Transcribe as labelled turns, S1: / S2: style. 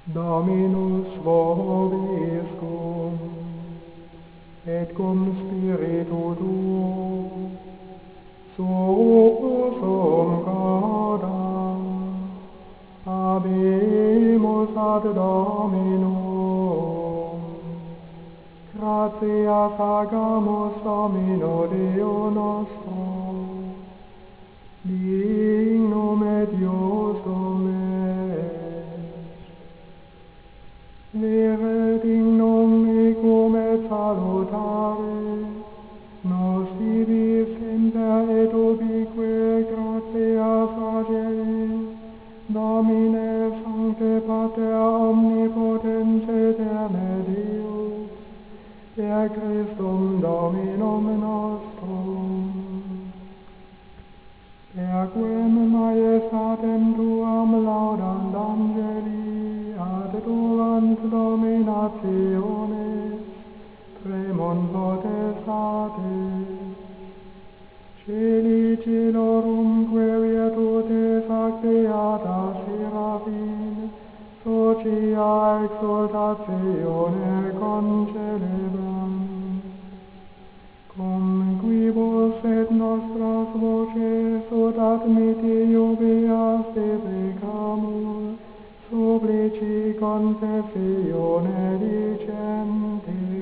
S1: Dominus vobiscum, et cum spiritu tuo, sursum corda, habemus ad Dominum. Gratias agamus Domino Deo nostro, dignum et iustum est. Vere dignum ecum et salutare, nos divis semper et ubique gratias agere, Domine Sancte Pater omnipotens eterne Deus, per Christum Dominum nostrum. Per quem maiestatem tuam laudant angeli, adorant dominationes, tremunt potestates. Celi celorum virtutes ac beata seraphim, socia exultatione concelebrant. Cum quibus et nostras voces ut admitti iubeas deprecamur, supplici confessione dicente.